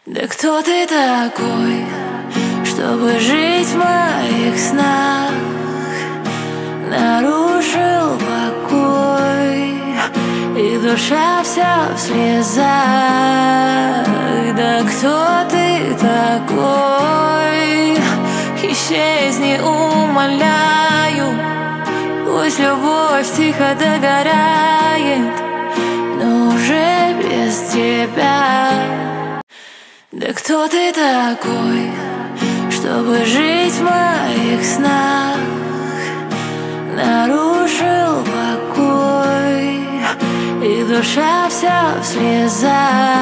Да кто ты такой, чтобы жить в моих снах? Нарушил покой, и душа вся в слезах. Да кто ты такой? Исчезни, умоляю. Пусть любовь тихо догорает, но уже без тебя. Да кто ты такой, чтобы жить в моих снах? Нарушил покой, и душа вся в слезах.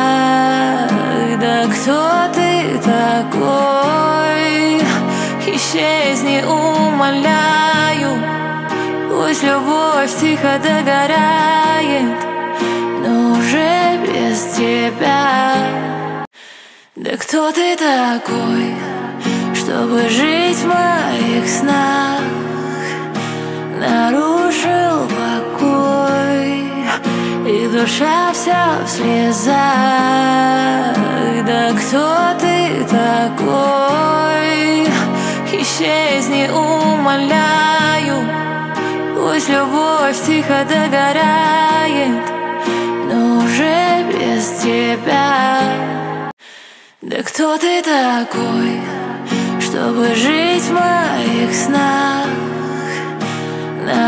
Да кто ты такой? Исчезни, умоляю. Пусть любовь тихо догорает, но уже без тебя. Да кто ты такой, чтобы жить в моих снах? Нарушил покой, и душа вся в слезах. Да кто ты такой? Исчезни, умоляю. Пусть любовь тихо догорает, но уже без тебя. Да кто ты такой, чтобы жить в моих снах?